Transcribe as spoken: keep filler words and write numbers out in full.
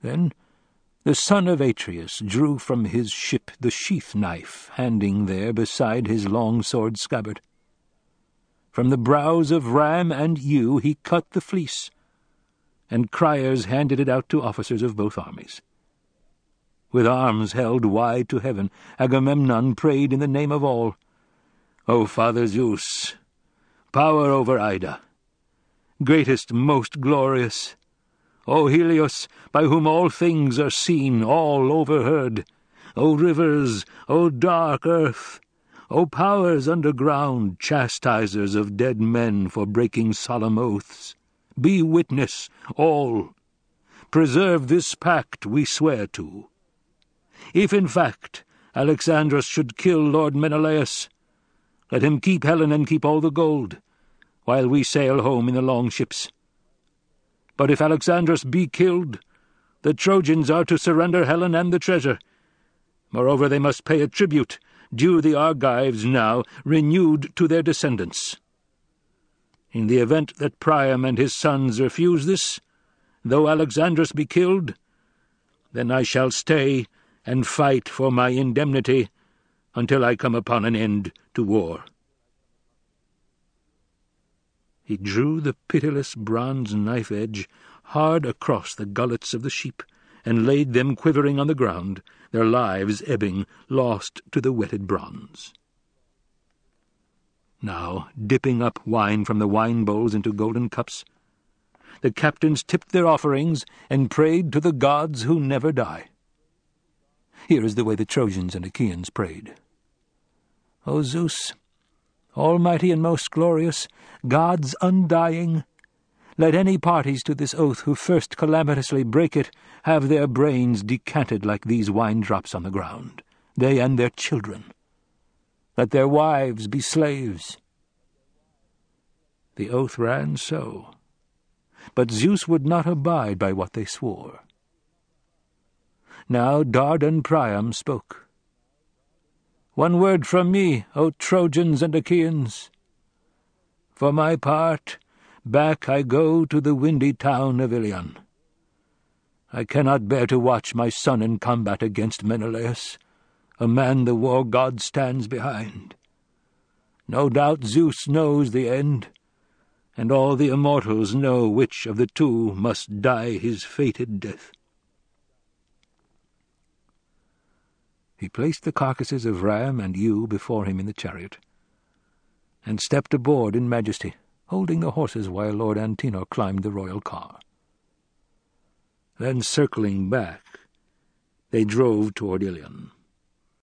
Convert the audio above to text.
Then the son of Atreus drew from his ship the sheath-knife, handing there beside his long sword scabbard. From the brows of ram and ewe he cut the fleece, and criers handed it out to officers of both armies. With arms held wide to heaven, Agamemnon prayed in the name of all. O Father Zeus, power over Ida, greatest, most glorious, O Helios, by whom all things are seen, all overheard, O rivers, O dark earth, O powers underground, chastisers of dead men for breaking solemn oaths, be witness, all, preserve this pact we swear to. If in fact Alexandrus should kill Lord Menelaus, let him keep Helen and keep all the gold, while we sail home in the long ships. But if Alexandrus be killed, the Trojans are to surrender Helen and the treasure. Moreover, they must pay a tribute, due the Argives now, renewed to their descendants. In the event that Priam and his sons refuse this, though Alexandrus be killed, then I shall stay and fight for my indemnity until I come upon an end to war." He drew the pitiless bronze knife-edge hard across the gullets of the sheep, and laid them quivering on the ground, their lives ebbing, lost to the wetted bronze. Now, dipping up wine from the wine-bowls into golden cups, the captains tipped their offerings and prayed to the gods who never die. Here is the way the Trojans and Achaeans prayed. O Zeus, almighty and most glorious, gods undying, let any parties to this oath who first calamitously break it have their brains decanted like these wine-drops on the ground, they and their children. Let their wives be slaves. The oath ran so, but Zeus would not abide by what they swore. Now Dardan Priam spoke. "One word from me, O Trojans and Achaeans. For my part, back I go to the windy town of Ilion. I cannot bear to watch my son in combat against Menelaus, a man the war god stands behind. No doubt Zeus knows the end, and all the immortals know which of the two must die his fated death." He placed the carcasses of ram and ewe before him in the chariot, and stepped aboard in majesty, holding the horses while Lord Antenor climbed the royal car. Then, circling back, they drove toward Ilion.